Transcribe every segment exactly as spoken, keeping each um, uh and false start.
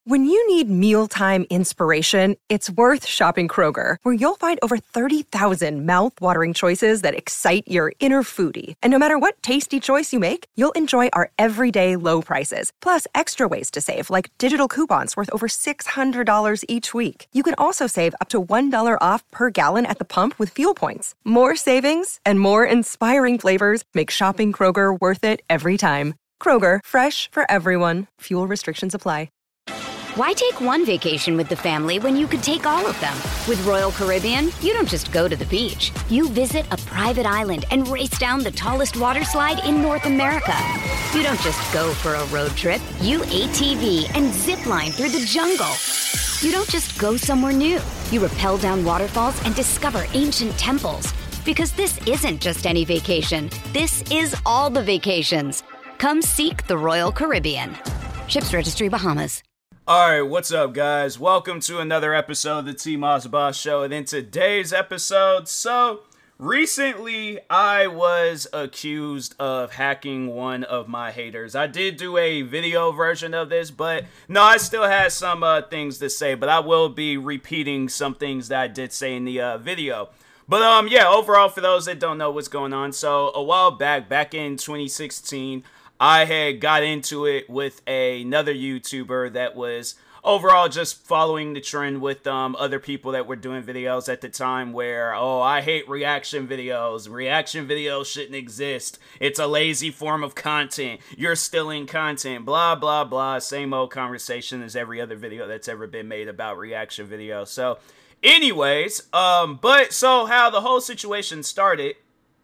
When you need mealtime inspiration, it's worth shopping Kroger, where you'll find over thirty thousand mouth-watering choices that excite your inner foodie. And no matter what tasty choice you make, you'll enjoy our everyday low prices, plus extra ways to save, like digital coupons worth over six hundred dollars each week. You can also save up to one dollar off per gallon at the pump with fuel points. More savings and more inspiring flavors make shopping Kroger worth it every time. Kroger, fresh for everyone. Fuel restrictions apply. Why take one vacation with the family when you could take all of them? With Royal Caribbean, you don't just go to the beach. You visit a private island and race down the tallest water slide in North America. You don't just go for a road trip. You A T V and zip line through the jungle. You don't just go somewhere new. You rappel down waterfalls and discover ancient temples. Because this isn't just any vacation. This is all the vacations. Come seek the Royal Caribbean. Ships Registry, Bahamas. Alright, what's up, guys? Welcome to another episode of the T-Moss Boss Show. And in today's episode, so recently I was accused of hacking one of my haters. I did do a video version of this, but no, I still had some uh, things to say, but I will be repeating some things that I did say in the uh, video. But um, yeah, overall, for those that don't know what's going on, so a while back, back in twenty sixteen, I had got into it with a, another YouTuber that was overall just following the trend with um other people that were doing videos at the time where, oh, I hate reaction videos. Reaction videos shouldn't exist. It's a lazy form of content. You're stealing content. Blah, blah, blah. Same old conversation as every other video that's ever been made about reaction videos. So anyways, um, but so how the whole situation started.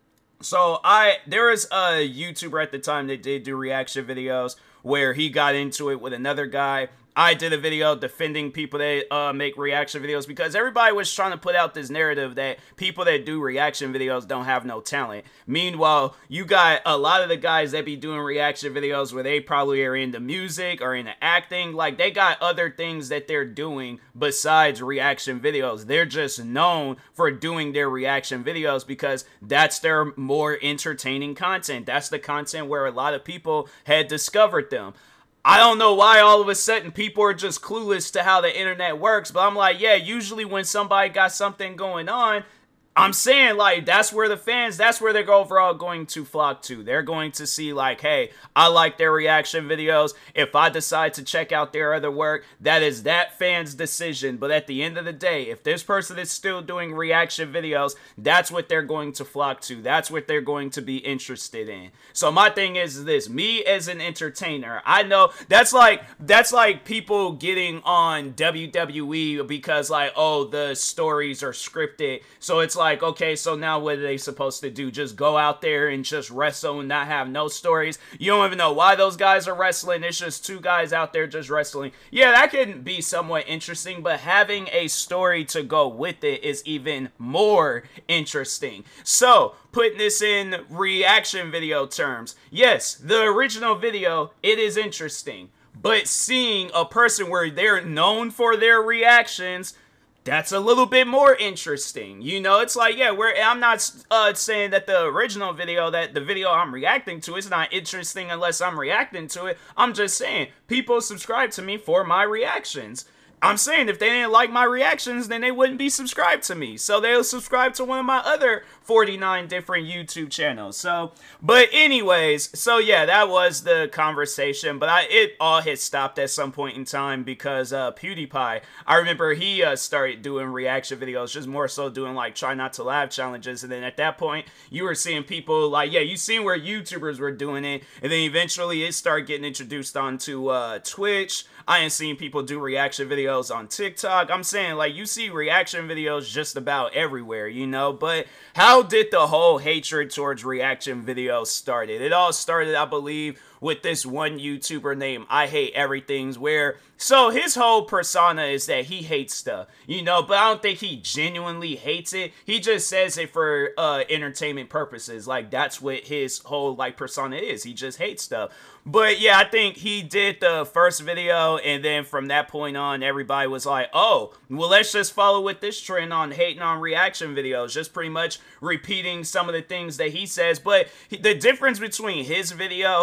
So I, there was a YouTuber at the time that did do reaction videos where he got into it with another guy. I did a video defending people that uh, make reaction videos because everybody was trying to put out this narrative that people that do reaction videos don't have no talent. Meanwhile, you got a lot of the guys that be doing reaction videos where they probably are into music or into acting. Like, they got other things that they're doing besides reaction videos. They're just known for doing their reaction videos because that's their more entertaining content. That's the content where a lot of people had discovered them. I don't know why all of a sudden people are just clueless to how the internet works, but I'm like, yeah, usually when somebody got something going on, I'm saying, like, that's where the fans, that's where they're overall going to flock to. They're going to see, like, hey, I like their reaction videos. If I decide to check out their other work, that is that fan's decision. But at the end of the day, if this person is still doing reaction videos, that's what they're going to flock to. That's what they're going to be interested in. So my thing is this, me as an entertainer, I know that's like, that's like people getting on W W E because, like, oh, the stories are scripted. So it's like, Like, okay, so now what are they supposed to do? Just go out there and just wrestle and not have no stories? You don't even know why those guys are wrestling. It's just two guys out there just wrestling. Yeah, that can be somewhat interesting, but having a story to go with it is even more interesting. So, putting this in reaction video terms, yes, the original video, it is interesting. But seeing a person where they're known for their reactions, that's a little bit more interesting. You know, it's like, yeah, we're, I'm not uh, saying that the original video, that the video I'm reacting to is not interesting unless I'm reacting to it. I'm just saying, people subscribe to me for my reactions. I'm saying if they didn't like my reactions, then they wouldn't be subscribed to me. So they'll subscribe to one of my other forty-nine different YouTube channels. So, but anyways, so yeah, that was the conversation. But I, it all had stopped at some point in time because uh, PewDiePie, I remember he uh, started doing reaction videos, just more so doing like try not to laugh challenges. And then at that point, you were seeing people like, yeah, you seen where YouTubers were doing it. And then eventually it started getting introduced onto uh, Twitch. I ain't seen people do reaction videos on TikTok. I'm saying, like, you see reaction videos just about everywhere, you know? But how did the whole hatred towards reaction videos started? It all started, I believe, with this one YouTuber named I Hate Everything's, where, so his whole persona is that he hates stuff, you know, but I don't think he genuinely hates it. He just says it for uh, entertainment purposes. Like, that's what his whole, like, persona is. He just hates stuff. But yeah, I think he did the first video, and then from that point on, everybody was like, oh, well, let's just follow with this trend on hating on reaction videos, just pretty much repeating some of the things that he says. But the difference between his video and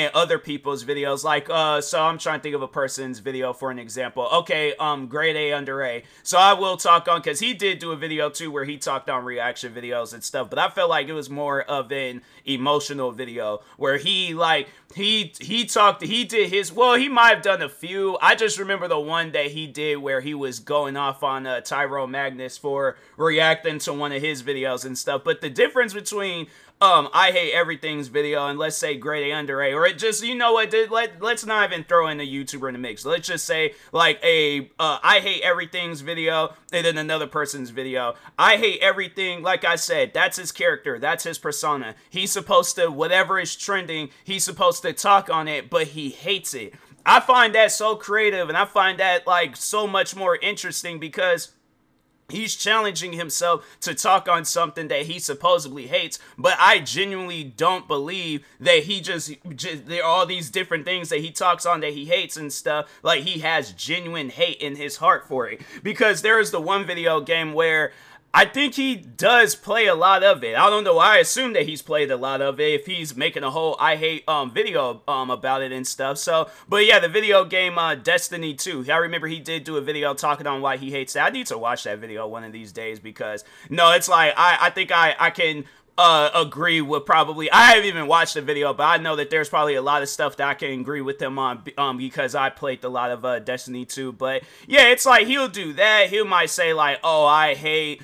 saying other people's videos, like, uh, so I'm trying to think of a person's video for an example. Okay, um, grade A under A. So I will talk on, because he did do a video too where he talked on reaction videos and stuff, but I felt like it was more of an emotional video where he, like, he, he talked, he did his, well, he might have done a few. I just remember the one that he did where he was going off on uh, Tyrone Magnus for reacting to one of his videos and stuff. But the difference between um I Hate Everything's video and, let's say, grade A under A, or it just, you know what, let, let's not even throw in a YouTuber in the mix. Let's just say, like, a uh, I Hate Everything's video and then another person's video. I Hate Everything, like I said, that's his character, that's his persona. He's supposed to, whatever is trending, he's supposed to talk on it, but he hates it. I find that so creative, and I find that, like, so much more interesting, because he's challenging himself to talk on something that he supposedly hates, but I genuinely don't believe that he just, just, there are all these different things that he talks on that he hates and stuff, like he has genuine hate in his heart for it. Because there is the one video game where I think he does play a lot of it. I don't know. I assume that he's played a lot of it if he's making a whole I Hate um video um about it and stuff. So, but yeah, the video game uh Destiny two. I remember he did do a video talking on why he hates that. I need to watch that video one of these days, because no, it's like I I think I I can uh agree with probably, I haven't even watched the video, but I know that there's probably a lot of stuff that I can agree with him on, um because I played a lot of uh Destiny two. But yeah, it's like he'll do that. He might say like, oh, I hate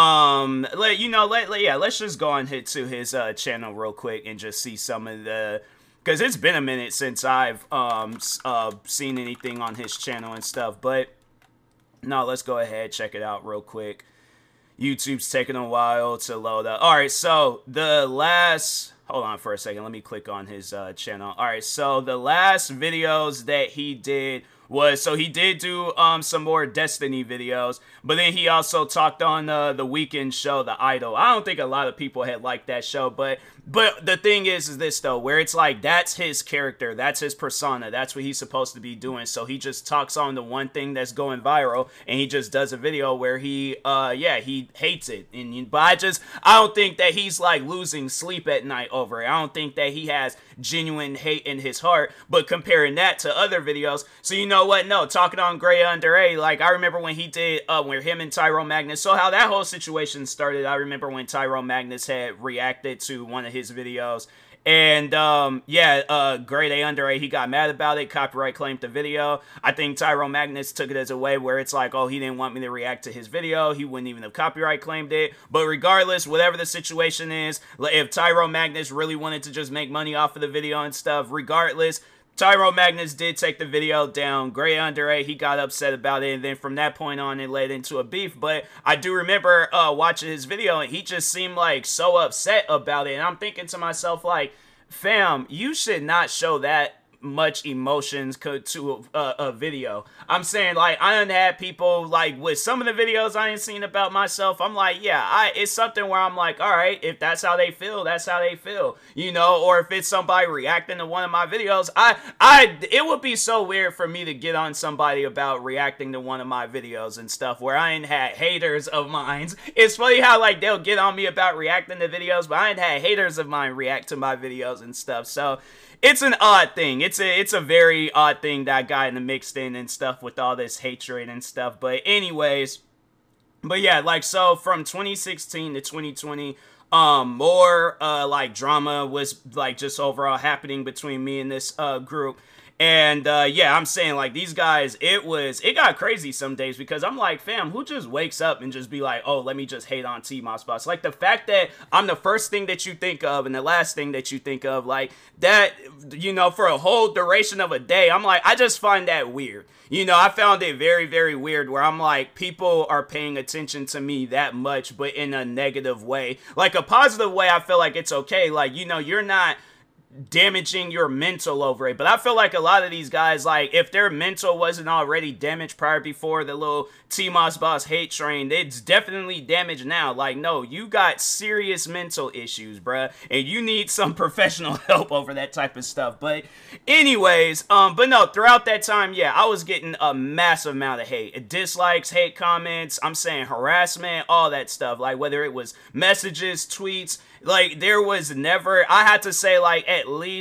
Um, let you know, let, let yeah, let's just go on hit to his uh channel real quick and just see some of the, because it's been a minute since I've um uh seen anything on his channel and stuff. But no, let's go ahead, check it out real quick. YouTube's taking a while to load up. All right, so the last, hold on for a second, let me click on his uh channel. All right, so the last videos that he did was, so he did do um some more Destiny videos, but then he also talked on uh, the weekend show, The Idol. I don't think a lot of people had liked that show, but but the thing is is this though, where it's like that's his character, that's his persona, that's what he's supposed to be doing. So he just talks on the one thing that's going viral, and he just does a video where he uh yeah, he hates it. And but I just I don't think that he's like losing sleep at night over it. I don't think that he has genuine hate in his heart. But comparing that to other videos, so you know what, no, talking on Grade A under A, like I remember when he did uh where him and Tyrone Magnus, so how that whole situation started, I remember when Tyrone Magnus had reacted to one of his videos, and um yeah, uh Grade A under A, he got mad about it, copyright claimed the video. I think Tyrone Magnus took it as a way where it's like, oh, he didn't want me to react to his video, he wouldn't even have copyright claimed it. But regardless, whatever the situation is, if Tyrone Magnus really wanted to just make money off of the video and stuff, regardless, Tyrone Magnus did take the video down. Grade A under A, he got upset about it, and then from that point on, it led into a beef. But I do remember uh, watching his video, and he just seemed like so upset about it. And I'm thinking to myself, like, fam, you should not show that much emotions to a, a video. I'm saying, like, I done had people, like, with some of the videos I ain't seen about myself, I'm like, yeah, I it's something where I'm like, all right, if that's how they feel, that's how they feel, you know. Or if it's somebody reacting to one of my videos, I, I, it would be so weird for me to get on somebody about reacting to one of my videos and stuff, where I ain't had haters of mine. It's funny how, like, they'll get on me about reacting to videos, but I ain't had haters of mine react to my videos and stuff. So it's an odd thing. It's a it's a very odd thing that I got in the mixed in and stuff with all this hatred and stuff. But anyways, but yeah, like, so from twenty sixteen to twenty twenty, um, more uh like drama was like just overall happening between me and this uh group. And uh yeah, I'm saying, like, these guys, it was it got crazy some days, because I'm like, fam, who just wakes up and just be like, oh, let me just hate on T-Mossboss? Like, the fact that I'm the first thing that you think of and the last thing that you think of, like, that, you know, for a whole duration of a day, I'm like, I just find that weird. You know, I found it very, very weird, where I'm like, people are paying attention to me that much, but in a negative way. Like, a positive way, I feel like it's okay. Like, you know, you're not damaging your mental over it. But I feel like a lot of these guys, like, if their mental wasn't already damaged prior before the little T-Mossboss hate train, it's definitely damaged now. Like, no, you got serious mental issues, bruh, and you need some professional help over that type of stuff. But anyways, um, but no, throughout that time, yeah, I was getting a massive amount of hate. Dislikes, hate comments, I'm saying harassment, all that stuff. Like, whether it was messages, tweets, like, there was never, I had to say, like, at least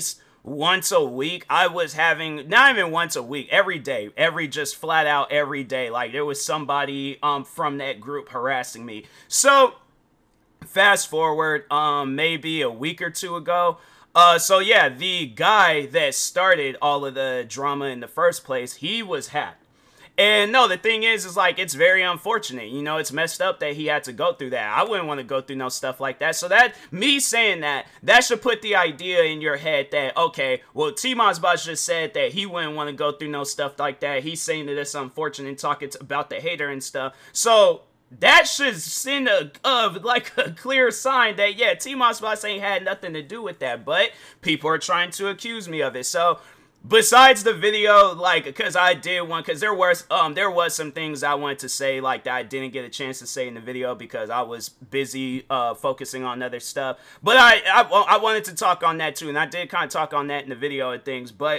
once a week, I was having, not even once a week, every day, every just flat out every day. Like there was somebody um from that group harassing me. So fast forward, um, maybe a week or two ago. Uh, so yeah, the guy that started all of the drama in the first place, he was hacked. And no, the thing is, is like, it's very unfortunate. You know, it's messed up that he had to go through that. I wouldn't want to go through no stuff like that. So that, me saying that, that should put the idea in your head that, okay, well, T-Mozbosh just said that he wouldn't want to go through no stuff like that. He's saying that it's unfortunate, talking about the hater and stuff. So that should send a, uh, like a clear sign that, yeah, T-Mozbosh ain't had nothing to do with that. But people are trying to accuse me of it. So besides the video, like, because I did one, because there was um there was some things I wanted to say, like, that I didn't get a chance to say in the video because I was busy uh focusing on other stuff. But I I, I wanted to talk on that too, and I did kind of talk on that in the video and things. But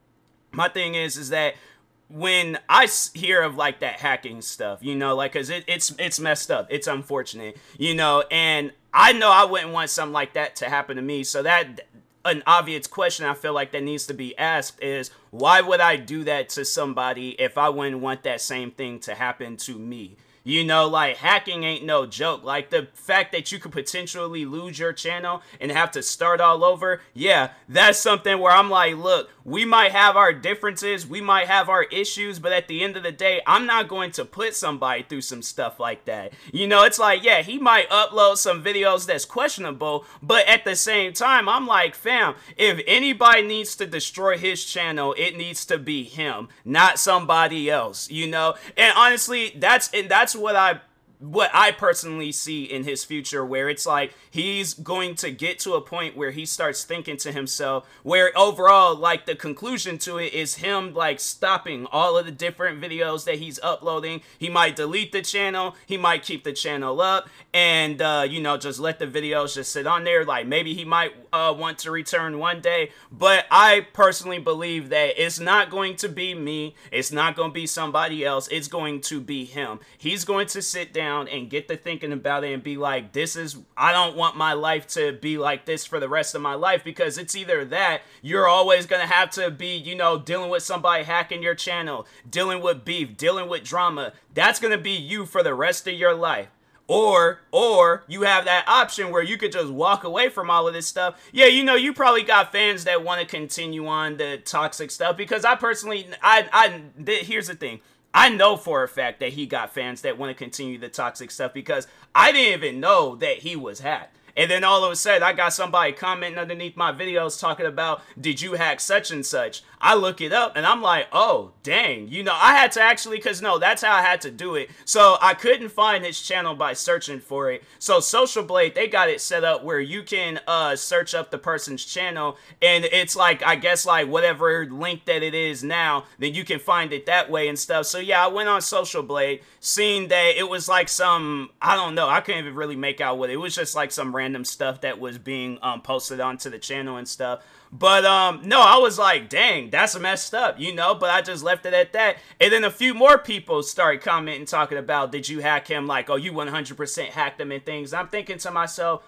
my thing is, is that when I hear of like that hacking stuff, you know, like, cause it, it's it's messed up, it's unfortunate, you know, and I know I wouldn't want something like that to happen to me. So that. An obvious question I feel like that needs to be asked is, why would I do that to somebody if I wouldn't want that same thing to happen to me? You know, like, hacking ain't no joke. Like, the fact that you could potentially lose your channel and have to start all over, yeah, that's something where I'm like, look, we might have our differences, we might have our issues, but at the end of the day, I'm not going to put somebody through some stuff like that. You know, it's like, yeah, he might upload some videos that's questionable, but at the same time, I'm like, fam, if anybody needs to destroy his channel, it needs to be him, not somebody else, you know? And honestly, that's, and that's what I what I personally see in his future, where it's like he's going to get to a point where he starts thinking to himself, where overall, like, the conclusion to it is him, like, stopping all of the different videos that he's uploading. He might delete the channel, he might keep the channel up, and uh you know, just let the videos just sit on there. Like, maybe he might uh want to return one day, but I personally believe that it's not going to be me, it's not going to be somebody else, it's going to be him. He's going to sit down and get to thinking about it and be like, this is, I don't want my life to be like this for the rest of my life, because it's either that you're always going to have to be, you know, dealing with somebody hacking your channel, dealing with beef, dealing with drama. That's going to be you for the rest of your life. Or, or you have that option where you could just walk away from all of this stuff. Yeah, you know, you probably got fans that want to continue on the toxic stuff, because I personally, I, I, th- here's the thing. I know for a fact that he got fans that want to continue the toxic stuff, because I didn't even know that he was hacked. And then all of a sudden, I got somebody commenting underneath my videos talking about, did you hack such and such? I look it up and I'm like, oh, dang. You know, I had to actually, because no, that's how I had to do it. So I couldn't find his channel by searching for it. So Social Blade, they got it set up where you can uh, search up the person's channel. And it's like, I guess like whatever link that it is now, then you can find it that way and stuff. So yeah, I went on Social Blade, seen that it was like some, I don't know, I couldn't even really make out what it, it was just like some random stuff that was being um, posted onto the channel and stuff. But um no, I was like, dang, that's messed up, you know, but I just left it at that. And then a few more people started commenting, talking about, did you hack him? Like, oh, you one hundred percent hacked him and things. I'm thinking to myself,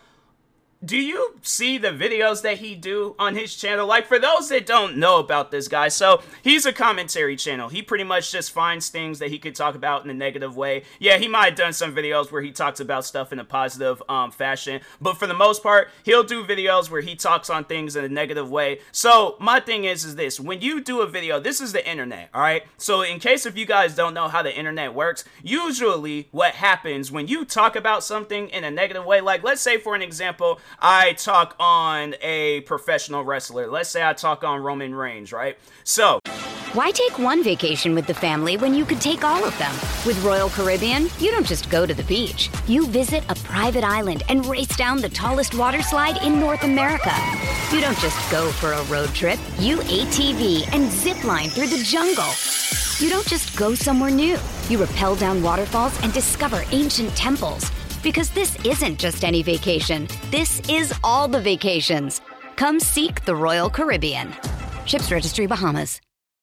do you see the videos that he do on his channel? Like, for those that don't know about this guy, so he's a commentary channel. He pretty much just finds things that he could talk about in a negative way. Yeah, he might have done some videos where he talks about stuff in a positive um, fashion, but for the most part, he'll do videos where he talks on things in a negative way. So my thing is, is this, when you do a video, this is the internet, all right? So in case if you guys don't know how the internet works, usually what happens when you talk about something in a negative way, like let's say for an example, I talk on a professional wrestler. Let's say I talk on Roman Reigns, right? So why take one vacation with the family when you could take all of them? With Royal Caribbean, you don't just go to the beach. You visit a private island and race down the tallest water slide in North America. You don't just go for a road trip. You A T V and zip line through the jungle. You don't just go somewhere new. You rappel down waterfalls and discover ancient temples. Because this isn't just any vacation. This is all the vacations. Come seek the Royal Caribbean. Ships Registry, Bahamas.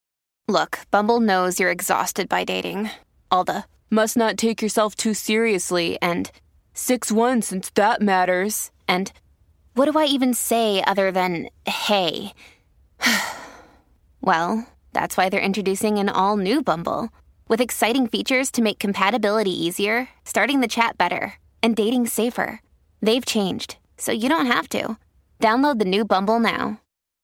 Look, Bumble knows you're exhausted by dating. All the, must not take yourself too seriously, and six one since that matters. And what do I even say other than, hey? Well, that's why they're introducing an all-new Bumble, with exciting features to make compatibility easier, starting the chat better, and dating safer. They've changed, so you don't have to. Download the new Bumble now.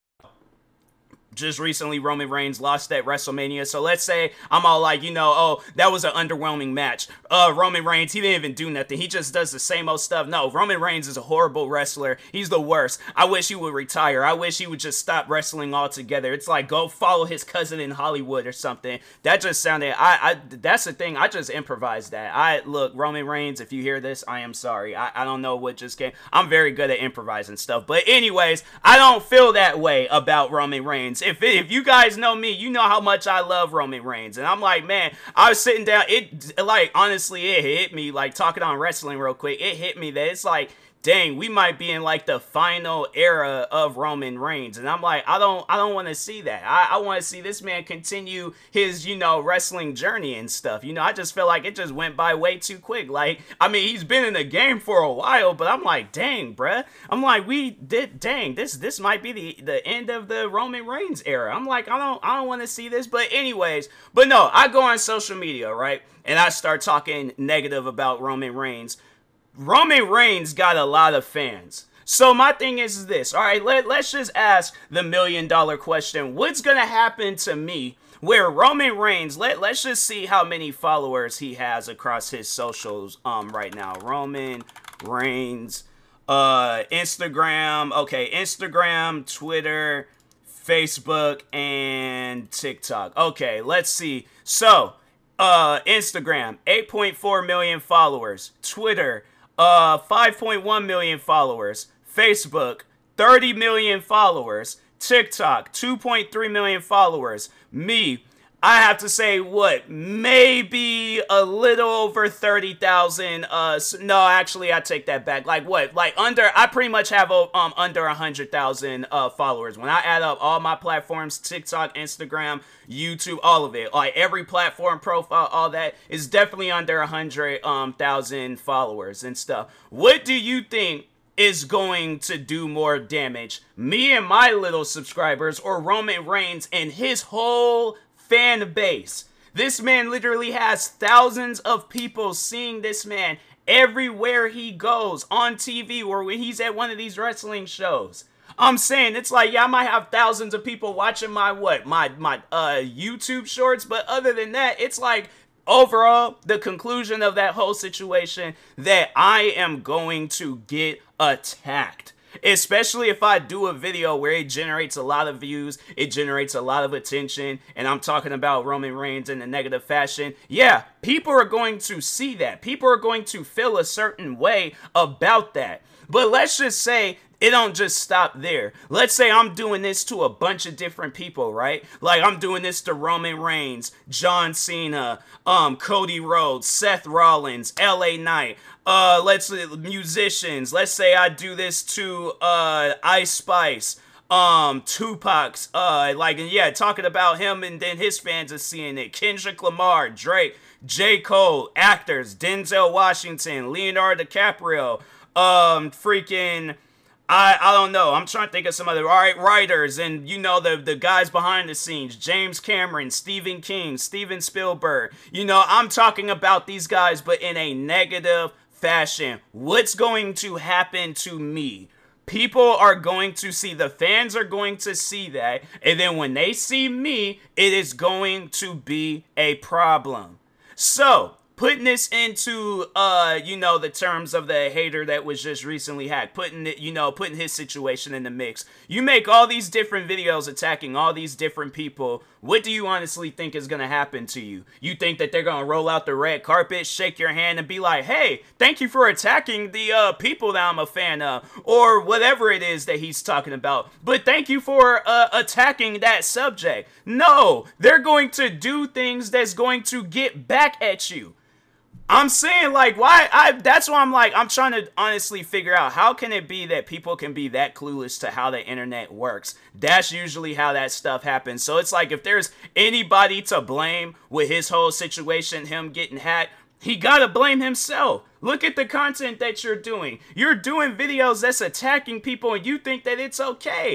Just recently, Roman Reigns lost at WrestleMania. So let's say I'm all like, you know, oh, that was an underwhelming match. Uh, Roman Reigns, he didn't even do nothing. He just does the same old stuff. No, Roman Reigns is a horrible wrestler. He's the worst. I wish he would retire. I wish he would just stop wrestling altogether. It's like, go follow his cousin in Hollywood or something. That just sounded, I, I that's the thing. I just improvised that. I, look, Roman Reigns, if you hear this, I am sorry. I, I don't know what just came. I'm very good at improvising stuff. But anyways, I don't feel that way about Roman Reigns. If it, if you guys know me, you know how much I love Roman Reigns. And I'm like, man, I was sitting down, it, like, honestly, it hit me, like, talking on wrestling real quick, it hit me that it's like, dang, we might be in like the final era of Roman Reigns. And I'm like, I don't I don't want to see that. I, I want to see this man continue his, you know, wrestling journey and stuff. You know, I just feel like it just went by way too quick. Like, I mean, he's been in the game for a while, but I'm like, dang, bruh. I'm like, we did, dang, this this might be the, the end of the Roman Reigns era. I'm like, I don't I don't want to see this. But anyways, but no, I go on social media, right? And I start talking negative about Roman Reigns. Roman Reigns got a lot of fans. So my thing is this, all right, let, let's just ask the million dollar question. What's going to happen to me where Roman Reigns, let, let's just see how many followers he has across his socials um right now. Roman Reigns, uh, Instagram, okay, Instagram, Twitter, Facebook, and TikTok. Okay, let's see. So, uh, Instagram, eight point four million followers. Twitter, Uh, five point one million followers. Facebook, thirty million followers. TikTok, two point three million followers. Me, I have to say, what, maybe a little over thirty thousand. Uh, no, actually, I take that back. Like, what? Like, under, I pretty much have um under one hundred thousand uh, followers. When I add up all my platforms, TikTok, Instagram, YouTube, all of it, like every platform profile, all that is definitely under one hundred thousand um, followers and stuff. What do you think is going to do more damage? Me and my little subscribers, or Roman Reigns and his whole fan base? This man literally has thousands of people seeing this man everywhere he goes, on T V or when he's at one of these wrestling shows. I'm saying, it's like, yeah, I might have thousands of people watching my what, my my uh YouTube shorts, but other than that, it's like, overall, the conclusion of that whole situation, that I am going to get attacked. Especially if I do a video where it generates a lot of views, it generates a lot of attention, and I'm talking about Roman Reigns in a negative fashion. Yeah, people are going to see that. People are going to feel a certain way about that. But let's just say it don't just stop there. Let's say I'm doing this to a bunch of different people, right? Like, I'm doing this to Roman Reigns, John Cena, um, Cody Rhodes, Seth Rollins, L A Knight, uh, let's musicians. Let's say I do this to uh, Ice Spice, um, Tupac's, uh, like, yeah, talking about him, and then his fans are seeing it. Kendrick Lamar, Drake, J. Cole, actors, Denzel Washington, Leonardo DiCaprio, um, freaking, I, I don't know. I'm trying to think of some other right, writers and, you know, the, the guys behind the scenes. James Cameron, Stephen King, Steven Spielberg. You know, I'm talking about these guys, but in a negative fashion. What's going to happen to me? People are going to see, the fans are going to see that. And then when they see me, it is going to be a problem. So, putting this into, uh, you know, the terms of the hater that was just recently hacked, putting it, you know, putting his situation in the mix. You make all these different videos attacking all these different people. What do you honestly think is going to happen to you? You think that they're going to roll out the red carpet, shake your hand, and be like, hey, thank you for attacking the uh, people that I'm a fan of, or whatever it is that he's talking about. But thank you for uh, attacking that subject. No, they're going to do things that's going to get back at you. I'm saying, like, why, I, that's why I'm like, I'm trying to honestly figure out, how can it be that people can be that clueless to how the internet works? That's usually how that stuff happens. So it's like, if there's anybody to blame with his whole situation, him getting hacked, he gotta blame himself. Look at the content that you're doing. You're doing videos that's attacking people, and you think that it's okay.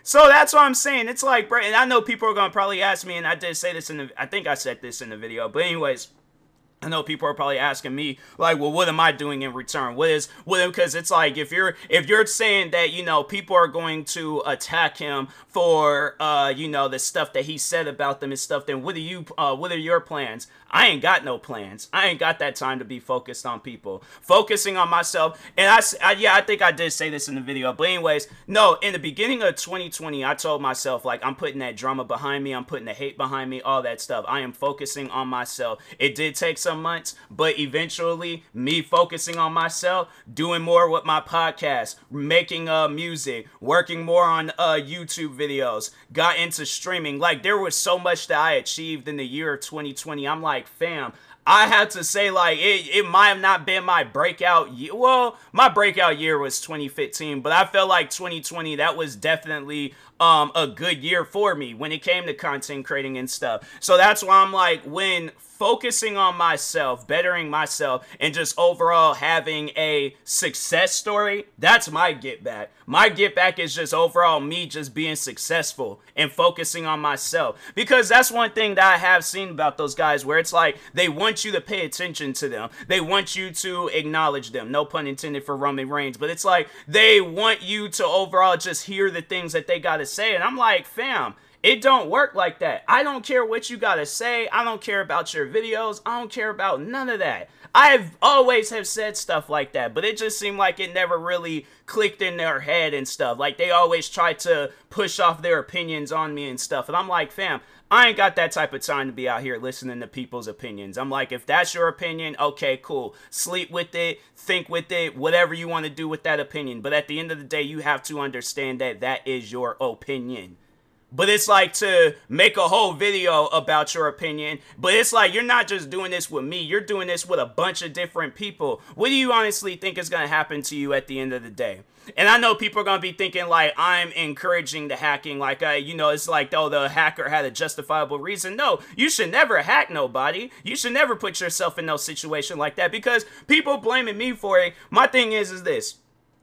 So that's what I'm saying. It's like, bro, and I know people are going to probably ask me, and I did say this in the, I think I said this in the video, but anyways, I know people are probably asking me, like, well, what am I doing in return? What is, what, because it's like, if you're, if you're saying that, you know, people are going to attack him for, uh, you know, the stuff that he said about them and stuff, then what are you, uh, what are your plans? I ain't got no plans. I ain't got that time to be focused on people. Focusing on myself. And I, I, yeah, I think I did say this in the video. But anyways, no, in the beginning of twenty twenty, I told myself, like, I'm putting that drama behind me. I'm putting the hate behind me, all that stuff. I am focusing on myself. It did take some months, but eventually, me focusing on myself, doing more with my podcast, making uh, music, working more on uh, YouTube videos, got into streaming. Like, there was so much that I achieved in the year of twenty twenty. I'm like, fam, I had to say, like, it, it might have not been my breakout year. Well, my breakout year was twenty fifteen, but I felt like twenty twenty, that was definitely um, a good year for me when it came to content creating and stuff. So that's why I'm like, when focusing on myself, bettering myself, and just overall having a success story, that's my get back. My get back is just overall me just being successful and focusing on myself. Because that's one thing that I have seen about those guys, where it's like they want you to pay attention to them. They want you to acknowledge them. No pun intended for Roman Reigns, but it's like they want you to overall just hear the things that they got to say. And I'm like, fam, it don't work like that. I don't care what you gotta say. I don't care about your videos. I don't care about none of that. I've always have said stuff like that, but it just seemed like it never really clicked in their head and stuff. Like, they always try to push off their opinions on me and stuff. And I'm like, fam, I ain't got that type of time to be out here listening to people's opinions. I'm like, if that's your opinion, okay, cool. Sleep with it, think with it, whatever you want to do with that opinion. But at the end of the day, you have to understand that that is your opinion. But it's like to make a whole video about your opinion. But it's like, you're not just doing this with me. You're doing this with a bunch of different people. What do you honestly think is going to happen to you at the end of the day? And I know people are going to be thinking, like, I'm encouraging the hacking. Like, uh, you know, it's like, oh, the hacker had a justifiable reason. No, you should never hack nobody. You should never put yourself in no situation like that, because people blaming me for it. My thing is, is this.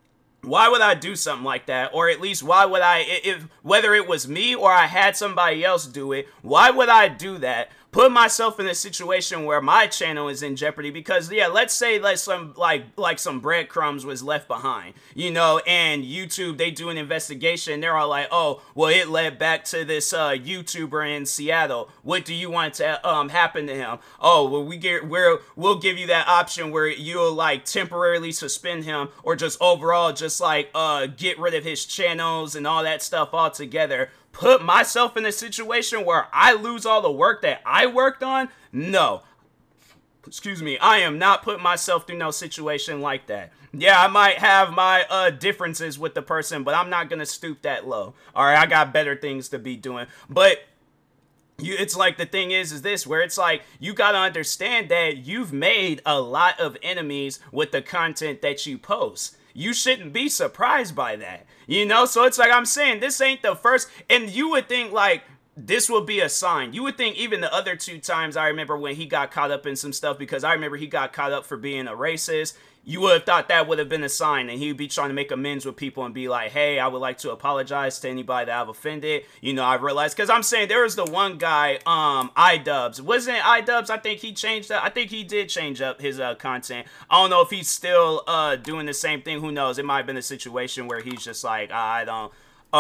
Why would I do something like that? Or at least, why would I, if whether it was me or I had somebody else do it, why would I do that? Put myself in a situation where my channel is in jeopardy? Because, yeah, let's say like some like like some breadcrumbs was left behind, you know, and YouTube, they do an investigation. They're all like, oh, well, it led back to this uh, YouTuber in Seattle. What do you want to um happen to him? Oh, well, we get we're we'll give you that option where you'll like temporarily suspend him, or just overall just like uh get rid of his channels and all that stuff altogether. Put myself in a situation where I lose all the work that I worked on? No. Excuse me. I am not putting myself through no situation like that. Yeah, I might have my uh, differences with the person, but I'm not going to stoop that low. All right, I got better things to be doing. But you, it's like, the thing is, is this, where it's like, you got to understand that you've made a lot of enemies with the content that you post. You shouldn't be surprised by that, you know? So it's like I'm saying, this ain't the first, and you would think like this will be a sign. You would think even the other two times, I remember when he got caught up in some stuff, because I remember he got caught up for being a racist. You would have thought that would have been a sign, and he would be trying to make amends with people and be like, hey, I would like to apologize to anybody that I've offended. You know, I realized, because I'm saying there was the one guy, um, iDubbbz. Wasn't it iDubbbz? I think he changed up. I think he did change up his uh, content. I don't know if he's still uh, doing the same thing. Who knows? It might have been a situation where he's just like, I don't,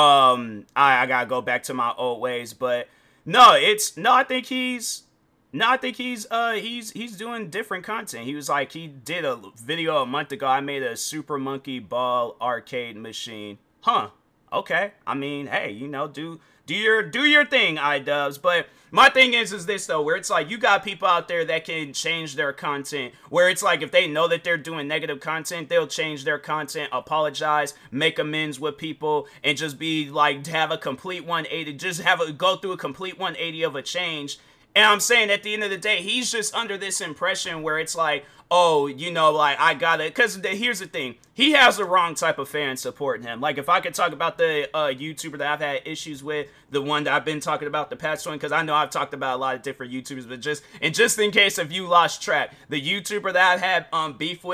um, I, I gotta go back to my old ways. But no, it's, no, I think he's, No, I think he's uh he's he's doing different content. He was like, he did a video a month ago. I made a Super Monkey Ball arcade machine. Huh. Okay. I mean, hey, you know, do do your do your thing, iDubbbz. But my thing is is this though, where it's like, you got people out there that can change their content. Where it's like, if they know that they're doing negative content, they'll change their content, apologize, make amends with people, and just be like, have a complete one eighty, just have a go through a complete one eighty of a change. And I'm saying, at the end of the day, he's just under this impression where it's like, oh, you know, like, I got it. Because here's the thing. He has the wrong type of fan supporting him. Like, if I could talk about the uh, YouTuber that I've had issues with, the one that I've been talking about the past one, because I know I've talked about a lot of different YouTubers, but just, and just in case if you lost track, the YouTuber that I've had um, beef with,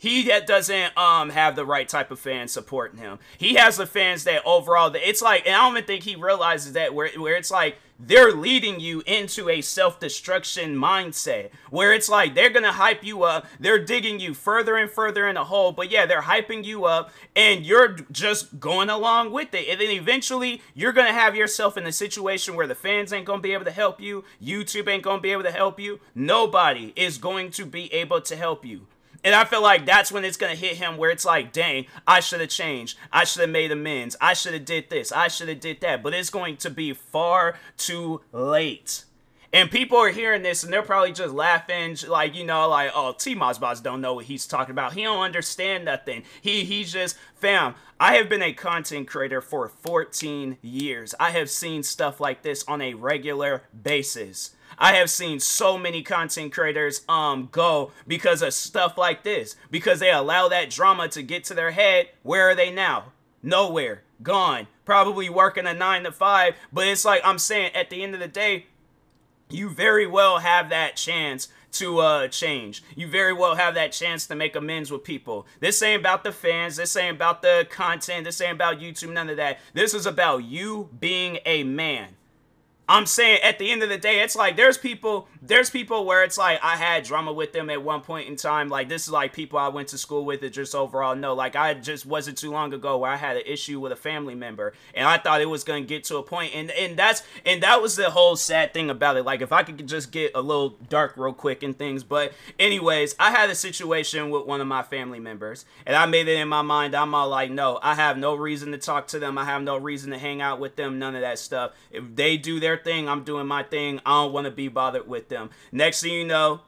He that doesn't um have the right type of fans supporting him. He has the fans that overall, it's like, and I don't even think he realizes that, where where it's like they're leading you into a self-destruction mindset, where it's like they're gonna hype you up, they're digging you further and further in the hole, but yeah, they're hyping you up, and you're just going along with it, and then eventually you're gonna have yourself in a situation where the fans ain't gonna be able to help you, YouTube ain't gonna be able to help you, nobody is going to be able to help you. And I feel like that's when it's going to hit him, where it's like, dang, I should have changed. I should have made amends. I should have did this. I should have did that. But it's going to be far too late. And people are hearing this and they're probably just laughing, like, you know, like, oh, T-Moz Boss don't know what he's talking about. He don't understand nothing. He he's just, fam, I have been a content creator for fourteen years. I have seen stuff like this on a regular basis. I have seen so many content creators um go because of stuff like this, because they allow that drama to get to their head. Where are they now? Nowhere. Gone. Probably working a nine to five. But it's like I'm saying, at the end of the day, you very well have that chance to uh change. You very well have that chance to make amends with people. This ain't about the fans. This ain't about the content. This ain't about YouTube. None of that. This is about you being a man. I'm saying, at the end of the day, it's like there's people, there's people where it's like I had drama with them at one point in time. Like, this is like people I went to school with that just overall know. Like, I just wasn't too long ago where I had an issue with a family member, and I thought it was going to get to a point, and and that's and that was the whole sad thing about it. Like, if I could just get a little dark real quick and things, but anyways, I had a situation with one of my family members, and I made it in my mind. I'm all like, no, I have no reason to talk to them. I have no reason to hang out with them. None of that stuff. If they do their thing, I'm doing my thing. I don't want to be bothered with them. Next thing you know,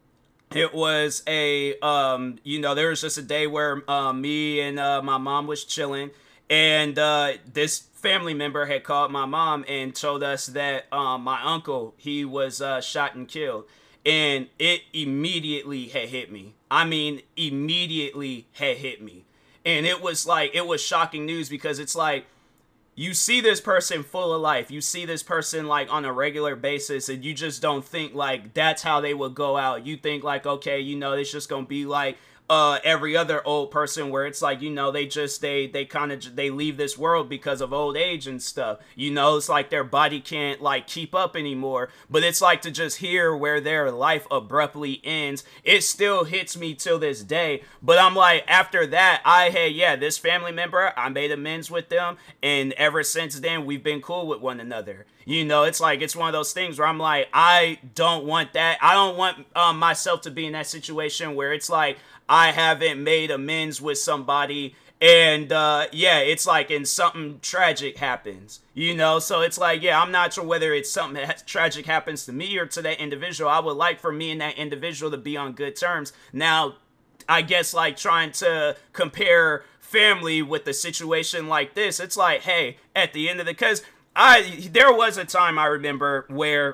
it was a um you know there was just a day where uh, me and uh, my mom was chilling, and uh this family member had called my mom and told us that um my uncle, he was uh shot and killed, and it immediately had hit me. I mean, immediately had hit me. And it was like, it was shocking news, because it's like, you see this person full of life. You see this person like on a regular basis, and you just don't think like that's how they would go out. You think like, okay, you know, it's just gonna be like uh every other old person, where it's like, you know, they just they they kind of they leave this world because of old age and stuff. You know, it's like their body can't like keep up anymore. But it's like, to just hear where their life abruptly ends, it still hits me till this day. But I'm like, after that, I had yeah this family member, I made amends with them, and ever since then we've been cool with one another. You know, it's like, it's one of those things where I'm like, I don't want that. I don't want um, myself to be in that situation where it's like I haven't made amends with somebody, and uh, yeah, it's like, and something tragic happens, you know? So it's like, yeah, I'm not sure whether it's something that tragic happens to me or to that individual. I would like for me and that individual to be on good terms. Now, I guess like trying to compare family with a situation like this, it's like, hey, at the end of the, because I, there was a time I remember where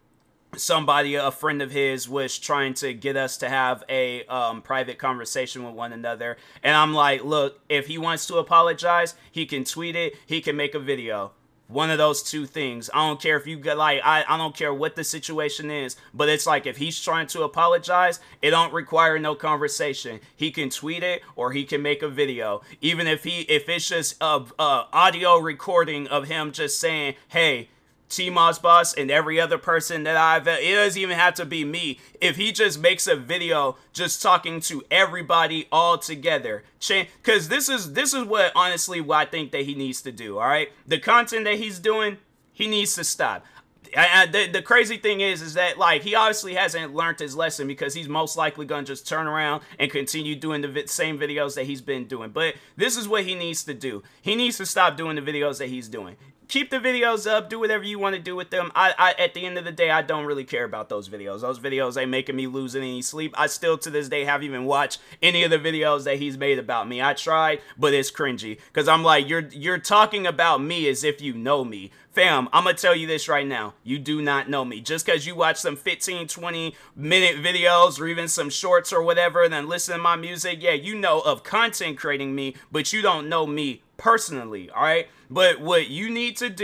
somebody, a friend of his, was trying to get us to have a um, private conversation with one another. And I'm like, look, if he wants to apologize, he can tweet it, he can make a video. One of those two things. I don't care if you get like, I, I don't care what the situation is, but it's like, if he's trying to apologize, it don't require no conversation. He can tweet it or he can make a video. Even if he, if it's just a, a audio recording of him just saying, hey, T-Moz Boss and every other person that I've, it doesn't even have to be me. If he just makes a video just talking to everybody all together, because this is this is what honestly what I think that he needs to do. All right, the content that he's doing, he needs to stop. I, I, the, the crazy thing is, is that like he obviously hasn't learned his lesson, because he's most likely gonna just turn around and continue doing the vi- same videos that he's been doing. But this is what he needs to do. He needs to stop doing the videos that he's doing. Keep the videos up, do whatever you want to do with them. I, I, at the end of the day, I don't really care about those videos. Those videos ain't making me lose any sleep. I still, to this day, haven't even watched any of the videos that he's made about me. I tried, but it's cringy. Because I'm like, you're, you're talking about me as if you know me. Fam, I'm going to tell you this right now. You do not know me. Just because you watch some fifteen, twenty minute videos or even some shorts or whatever and then listen to my music, yeah, you know of content creating me, but you don't know me personally, all right? But what you need to do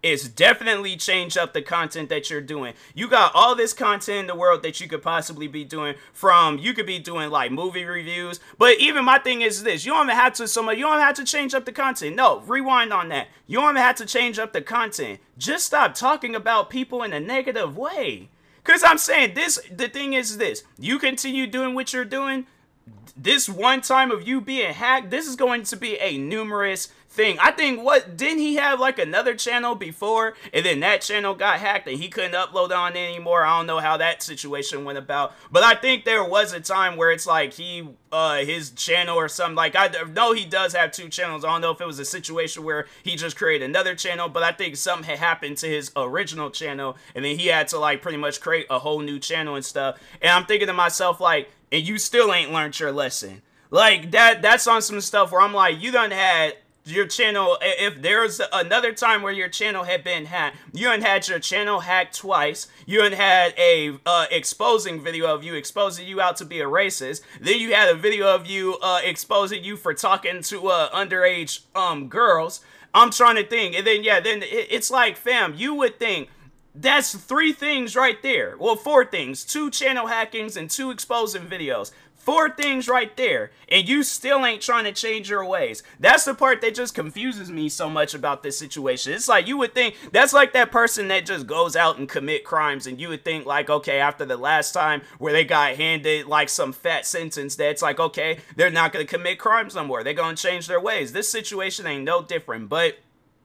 is definitely change up the content that you're doing. You got all this content in the world that you could possibly be doing. From you could be doing like movie reviews, but even my thing is this: you don't even have to so much. You don't have to change up the content. No, rewind on that. You don't even have to change up the content. Just stop talking about people in a negative way. Cause I'm saying this. The thing is this: you continue doing what you're doing. This one time of you being hacked, this is going to be a numerous thing. I think, what, didn't he have like another channel before, and then that channel got hacked and he couldn't upload on it anymore? I don't know how that situation went about, but I think there was a time where it's like he, uh, his channel or something, like, I know he does have two channels. I don't know if it was a situation where he just created another channel, but I think something had happened to his original channel, and then he had to like pretty much create a whole new channel and stuff. And I'm thinking to myself, like, and you still ain't learned your lesson. Like, that, that's on some stuff where I'm like, you done had your channel, if there's another time where your channel had been hacked, you done had your channel hacked twice, you done had a uh, exposing video of you exposing you out to be a racist, then you had a video of you uh, exposing you for talking to uh, underage um girls. I'm trying to think, and then yeah, then it, it's like, fam, you would think, that's three things right there. Well, four things. Two channel hackings and two exposing videos. Four things right there. And you still ain't trying to change your ways. That's the part that just confuses me so much about this situation. It's like, you would think, that's like that person that just goes out and commit crimes, and you would think like, okay, after the last time where they got handed like some fat sentence, that's like, okay, they're not going to commit crimes no more. They're going to change their ways. This situation ain't no different. But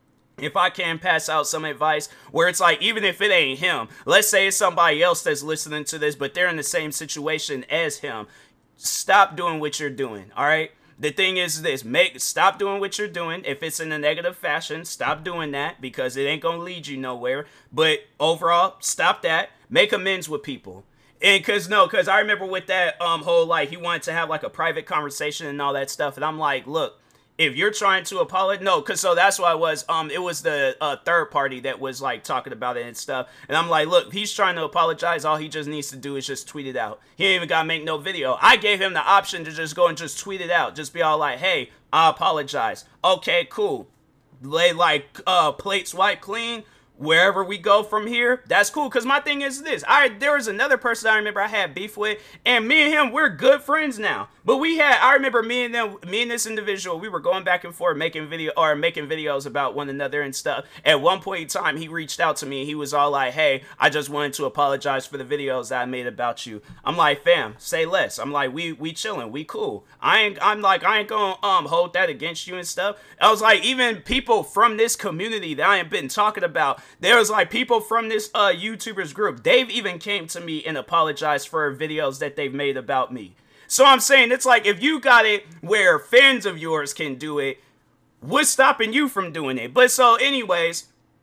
if I can pass out some advice where it's like, even if it ain't him, let's say it's somebody else that's listening to this, but they're in the same situation as him, stop doing what you're doing, all right? The thing is this, make stop doing what you're doing. If it's in a negative fashion, stop doing that, because it ain't gonna lead you nowhere. But overall, stop that. Make amends with people. And cause no, cause I remember with that um whole, like, he wanted to have like a private conversation and all that stuff, and I'm like, look, if you're trying to apologize, no, because so that's what it was. Um, it was the uh, third party that was like talking about it and stuff. And I'm like, look, he's trying to apologize. All he just needs to do is just tweet it out. He ain't even got to make no video. I gave him the option to just go and just tweet it out. Just be all like, hey, I apologize. Okay, cool. Lay like uh, plates wiped clean. Wherever we go from here, that's cool. Because my thing is this. I there was another person I remember I had beef with, and me and him, we're good friends now. But we had, I remember me and them, me and this individual, we were going back and forth making video or making videos about one another and stuff. At one point in time, he reached out to me. He was all like, hey, I just wanted to apologize for the videos that I made about you. I'm like, fam, say less. I'm like, we we chilling, we cool. I ain't, I'm like, I ain't gonna um hold that against you and stuff. I was like, even people from this community that I ain't been talking about, there was like people from this uh YouTubers group, they've even came to me and apologized for videos that they've made about me. So I'm saying, it's like, if you got it where fans of yours can do it, what's stopping you from doing it? But so anyways,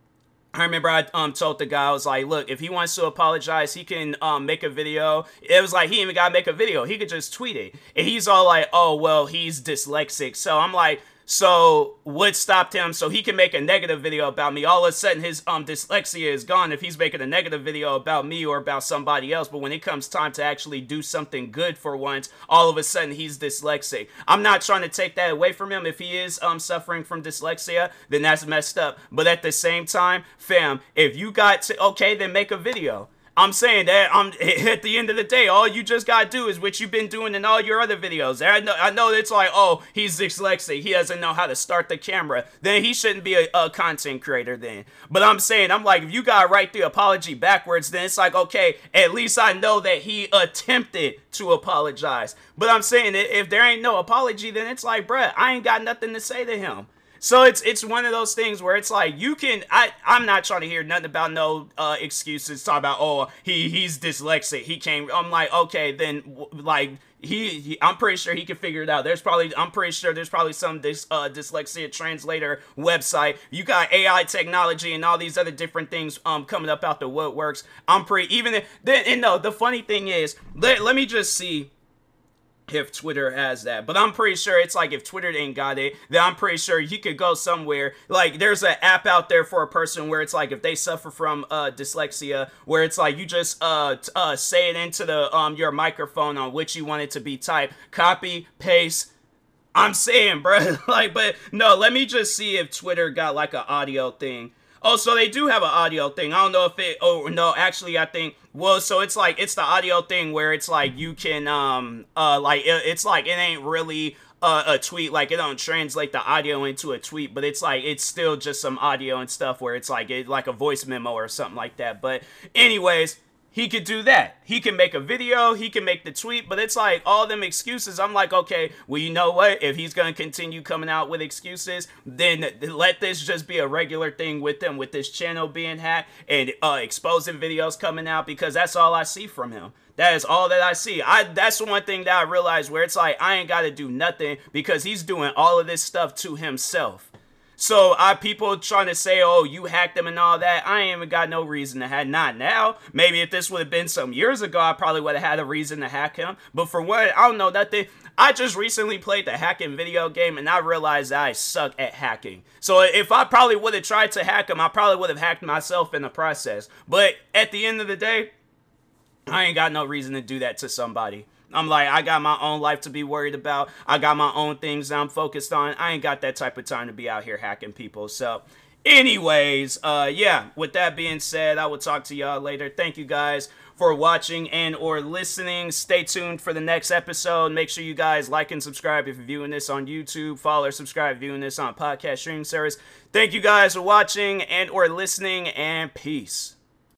I remember I um told the guy, I was like, look, if he wants to apologize, he can um make a video. It was like, he even gotta make a video. He could just tweet it. And he's all like, oh, well, he's dyslexic. So I'm like, so what stopped him so he can make a negative video about me? All of a sudden his um dyslexia is gone if he's making a negative video about me or about somebody else. But when it comes time to actually do something good for once, all of a sudden he's dyslexic. I'm not trying to take that away from him. If he is um suffering from dyslexia, then that's messed up. But at the same time, fam, if you got to, okay, then make a video. I'm saying that I'm at the end of the day, all you just gotta do is what you've been doing in all your other videos. I know, I know it's like, oh, he's dyslexic, he doesn't know how to start the camera. Then he shouldn't be a, a content creator then. But I'm saying, I'm like, if you gotta write the apology backwards, then it's like, okay, at least I know that he attempted to apologize. But I'm saying, if there ain't no apology, then it's like, bruh, I ain't got nothing to say to him. So it's it's one of those things where it's like, you can, I, I'm not trying to hear nothing about no uh, excuses, talk about, oh, he he's dyslexic, he can't, I'm like, okay, then, like, he, he I'm pretty sure he can figure it out. There's probably, I'm pretty sure there's probably some dys, uh, dyslexia translator website. You got A I technology and all these other different things um coming up out the woodworks. I'm pretty, even, then, and no, the funny thing is, let, let me just see if Twitter has that. But I'm pretty sure it's like, if Twitter ain't got it, then I'm pretty sure you could go somewhere. Like, there's an app out there for a person where it's like, if they suffer from uh dyslexia, where it's like, you just uh t- uh say it into the um your microphone on which you want it to be typed, copy, paste. I'm saying, bro, like, but no, let me just see if Twitter got like an audio thing. Oh, so they do have an audio thing. I don't know if it, oh, no, actually, I think, well, so it's like, it's the audio thing where it's like, you can, um, uh, like, it, it's like, it ain't really uh, a tweet, like, it don't translate the audio into a tweet, but it's like, it's still just some audio and stuff where it's like, it, like a voice memo or something like that. But anyways, he could do that. He can make a video, he can make the tweet, but it's like all them excuses. I'm like, okay, well, you know what? If he's going to continue coming out with excuses, then let this just be a regular thing with him, with this channel being hacked and uh, exposing videos coming out, because that's all I see from him. That is all that I see. I That's one thing that I realized where it's like, I ain't got to do nothing because he's doing all of this stuff to himself. So, I people trying to say, oh, you hacked them and all that, I ain't even got no reason to hack. Not now. Maybe if this would have been some years ago, I probably would have had a reason to hack him. But for what, I don't know nothing. I just recently played the hacking video game, and I realized that I suck at hacking. So, if I probably would have tried to hack him, I probably would have hacked myself in the process. But at the end of the day, I ain't got no reason to do that to somebody. I'm like, I got my own life to be worried about. I got my own things that I'm focused on. I ain't got that type of time to be out here hacking people. So, anyways, uh, yeah, with that being said, I will talk to y'all later. Thank you guys for watching and or listening. Stay tuned for the next episode. Make sure you guys like and subscribe if you're viewing this on YouTube. Follow or subscribe if you're viewing this on podcast streaming service. Thank you guys for watching and or listening, and peace.